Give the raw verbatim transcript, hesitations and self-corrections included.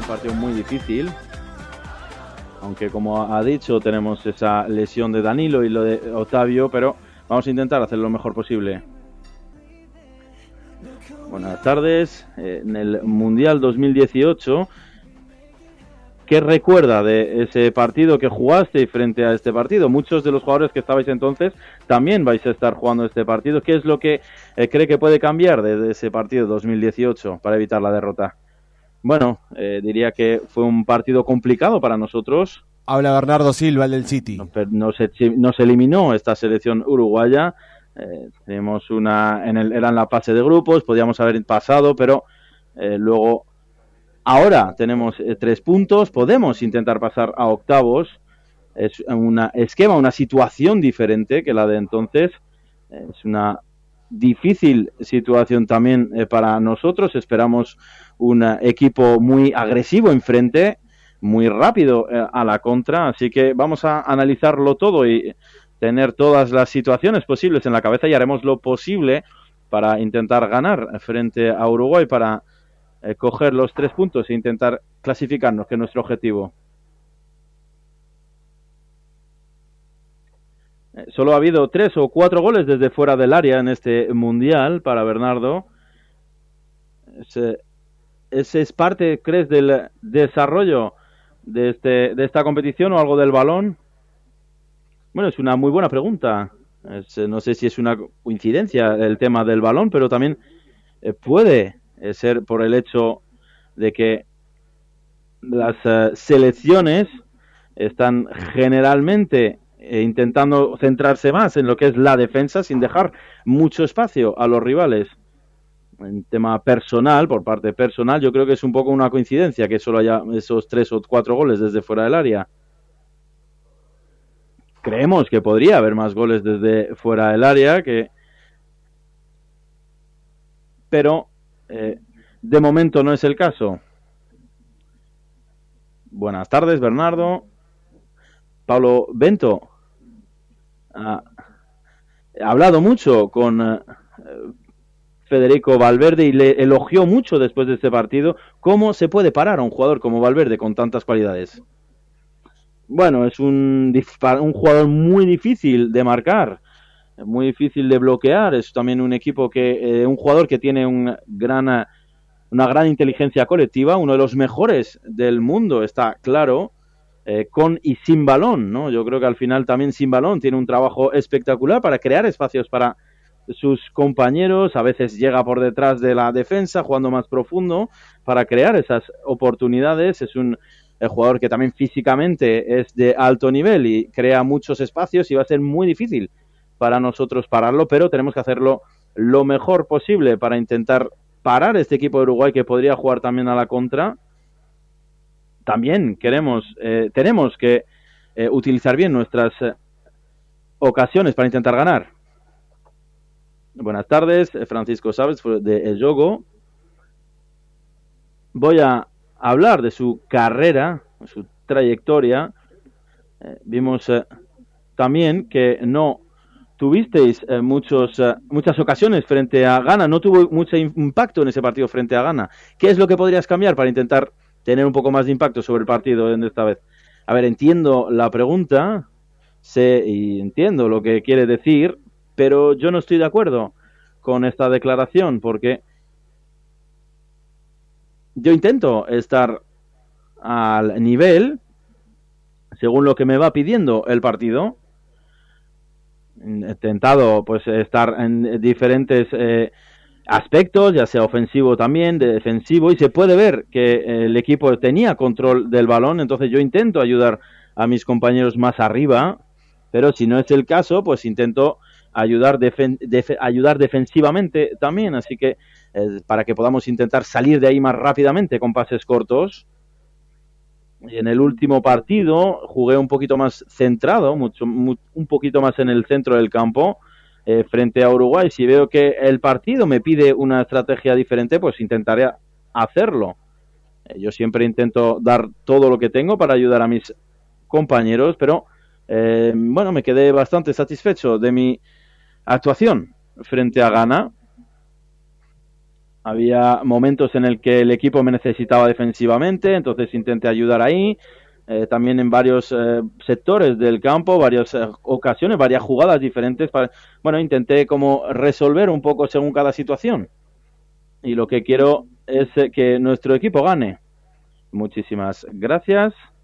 partido muy difícil. Aunque, como ha dicho, tenemos esa lesión de Danilo y lo de Otavio, pero vamos a intentar hacer lo mejor posible. Buenas tardes. En el Mundial dos mil dieciocho, ¿qué recuerda de ese partido que jugaste y frente a este partido? Muchos de los jugadores que estabais entonces también vais a estar jugando este partido. ¿Qué es lo que eh, cree que puede cambiar de ese partido dos mil dieciocho para evitar la derrota? Bueno, eh, diría que fue un partido complicado para nosotros. Habla Bernardo Silva, el del City. Nos, nos, nos eliminó esta selección uruguaya. Eh, tenemos una, en el, era en la fase de grupos, podíamos haber pasado, pero eh, luego, ahora tenemos eh, tres puntos, podemos intentar pasar a octavos. Es un esquema, una situación diferente que la de entonces. Es una difícil situación también eh, para nosotros. Esperamos un uh, equipo muy agresivo enfrente, muy rápido eh, a la contra, así que vamos a analizarlo todo y tener todas las situaciones posibles en la cabeza y haremos lo posible para intentar ganar frente a Uruguay, para eh, coger los tres puntos e intentar clasificarnos, que es nuestro objetivo. Eh, solo ha habido tres o cuatro goles desde fuera del área en este Mundial para Bernardo. Ese, ese es parte, ¿crees, del desarrollo de, este, de esta competición o algo del balón? Bueno, es una muy buena pregunta. Es, no sé si es una coincidencia el tema del balón, pero también eh, puede eh, ser por el hecho de que las eh, selecciones están generalmente eh, intentando centrarse más en lo que es la defensa sin dejar mucho espacio a los rivales. En tema personal, por parte personal, yo creo que es un poco una coincidencia que solo haya esos tres o cuatro goles desde fuera del área. Creemos que podría haber más goles desde fuera del área, que pero eh, de momento no es el caso. Buenas tardes, Bernardo. Pablo Bento ha, ha hablado mucho con eh, Federico Valverde y le elogió mucho después de este partido. ¿Cómo se puede parar a un jugador como Valverde con tantas cualidades? Bueno, es un, un jugador muy difícil de marcar, muy difícil de bloquear. Es también un equipo que, eh, un jugador que tiene un gran, una gran inteligencia colectiva, uno de los mejores del mundo, está claro, eh, con y sin balón, ¿no? Yo creo que al final también sin balón tiene un trabajo espectacular para crear espacios para sus compañeros, a veces llega por detrás de la defensa, jugando más profundo, para crear esas oportunidades. Es un el jugador que también físicamente es de alto nivel y crea muchos espacios y va a ser muy difícil para nosotros pararlo, pero tenemos que hacerlo lo mejor posible para intentar parar este equipo de Uruguay que podría jugar también a la contra. También queremos, eh, tenemos que eh, utilizar bien nuestras eh, ocasiones para intentar ganar. Buenas tardes, Francisco Sáenz de El Yogo. Voy a hablar de su carrera, su trayectoria. Eh, vimos eh, también que no tuvisteis eh, muchos, eh, muchas ocasiones frente a Ghana, no tuvo mucho impacto en ese partido frente a Ghana. ¿Qué es lo que podrías cambiar para intentar tener un poco más de impacto sobre el partido en esta vez? A ver, entiendo la pregunta, sé y entiendo lo que quiere decir, pero yo no estoy de acuerdo con esta declaración, porque yo intento estar al nivel según lo que me va pidiendo el partido. He intentado pues estar en diferentes eh, aspectos, ya sea ofensivo también, de defensivo, y se puede ver que el equipo tenía control del balón, entonces yo intento ayudar a mis compañeros más arriba, pero si no es el caso, pues intento ayudar, defen- def- ayudar defensivamente también, así que eh, para que podamos intentar salir de ahí más rápidamente con pases cortos. Y en el último partido jugué un poquito más centrado, mucho, mu- un poquito más en el centro del campo, eh, frente a Uruguay. Si veo que el partido me pide una estrategia diferente, pues intentaré hacerlo. Eh, yo siempre intento dar todo lo que tengo para ayudar a mis compañeros, pero eh, bueno, me quedé bastante satisfecho de mi actuación frente a Ghana. había momentos en el que el equipo me necesitaba defensivamente, entonces intenté ayudar ahí. Eh, también en varios eh, sectores del campo, varias eh, ocasiones, varias jugadas diferentes. Para, bueno, intenté como resolver un poco según cada situación. Y lo que quiero es eh, que nuestro equipo gane. Muchísimas gracias.